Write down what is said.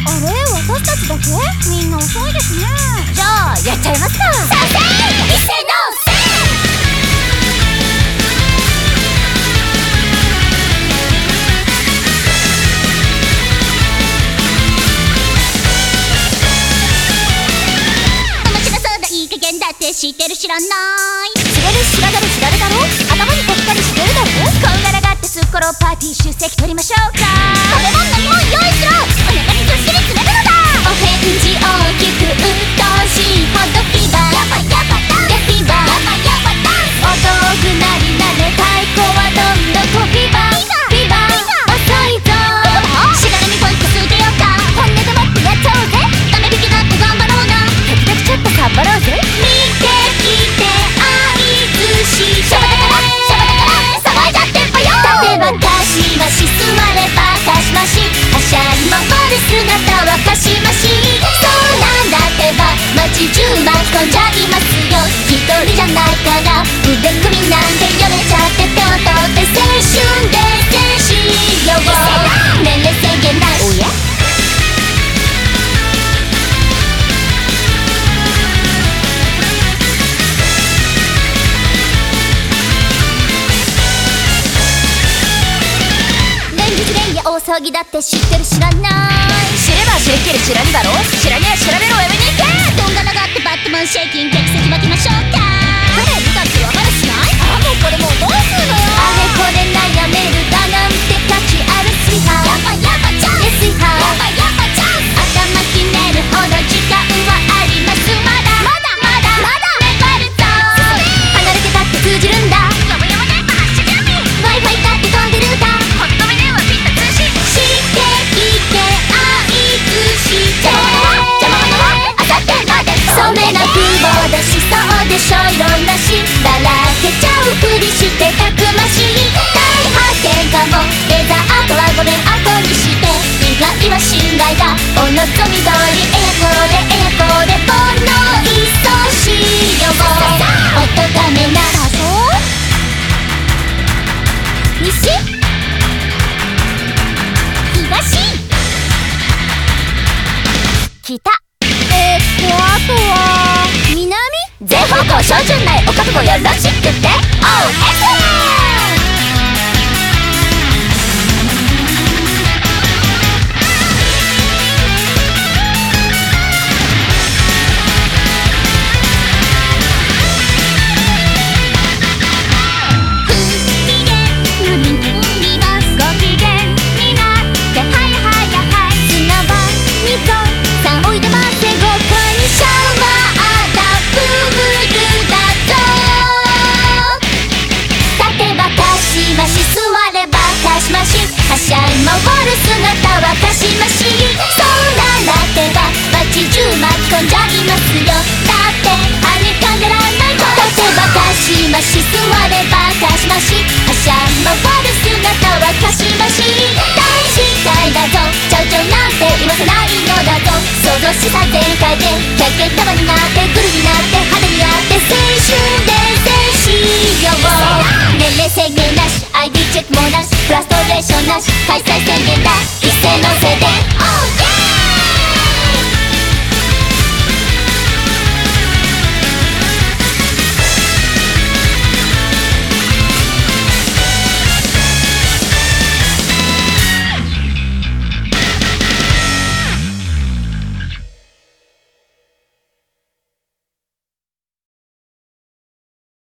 あれ、私たちだけ？みんな遅いですね。 じゃあやっちゃいますか。 させー一斉のせーだって知ってる知らない、 知れる知らざる知られだろ、頭にぽっかりしてるだろ。 こんがらがってすっころパーティー出席取りましょうか。食べ物にも用意しろ、お腹にずっしり詰めるのだ。お返事大きくうっとうしいホットフィーバー、ヤバヤバダンス、フィーバー、ヤバヤバダンス、お豆腐なりなで太鼓はどんどんこフィーバー、フィーバー、遅いぞ。しがらみポイント捨てようか、本音でもってやっちゃおうぜ。ダメ引きだって頑張ろうな、 時々ちょっと頑張ろうぜ。 姿はかしまし、そうなんだってば街中巻き込んじゃいますよ。一人じゃないから腕組みなんてやめちゃって、手を取って青春で戦士よ。年齢制限なし。おや大騒ぎだって知ってる知らない、 知れば知ってる知らんだろ、知らにゃ調べろやめに行け。 どんがらがってバットマンシェイキン客席巻きましょうか。 どれ見たってわかるしない。あ、もうこれもうどうすんのよ。 あれこれ悩めるだなんて価値あるスイハー、ヤバヤバチャンス、スイハー、ヤバヤバチャンス。頭ひねるほど時間はあります。まだまだまだまだ粘るぞ。離れてたって通じるんだ。 やばやば電波発射準備。 Wi-Fi だって飛んでる歌。 ホットメ電話ピッタ通信。 していて合図して邪魔者はあさってまで。 染めな風貌だしそうでしょ、いろんなしだらけちゃうふりしてたくましい。大発見かもデザートはごめん後にして、意外は心外だお望み通り。エアコーで煩悩いそしよ。おとがめな西東北。 あとは南。 全方向照準内お覚悟よろしくって。OS はしゃい回る姿はかしましい。そうなんだってば街中巻き込んじゃいますよ。だってはにかんでらんないと。立てばかしまし、座ればかしまし、はしゃい回る姿はかしまし。大失態だぞ、ちゃうちゃうなんて言わせないのだぞ。想像した全開で100円玉になって